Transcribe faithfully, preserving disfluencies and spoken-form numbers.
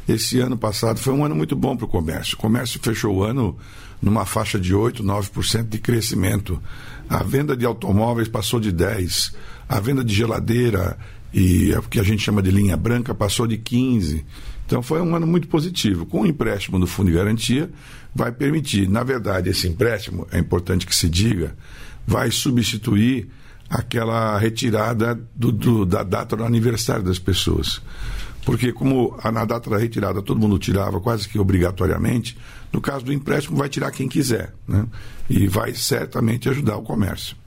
esse ano passado foi um ano muito bom para o comércio. O comércio fechou o ano numa faixa de oito, nove por cento de crescimento. A venda de automóveis passou de dez por cento, a venda de geladeira e o que a gente chama de linha branca passou de quinze por cento. Então foi um ano muito positivo. Com o empréstimo do Fundo de Garantia, vai permitir, na verdade, esse empréstimo, é importante que se diga, vai substituir aquela retirada do, do, da data do aniversário das pessoas. Porque como a, na data da retirada todo mundo tirava quase que obrigatoriamente, no caso do empréstimo vai tirar quem quiser, né? E vai certamente ajudar o comércio.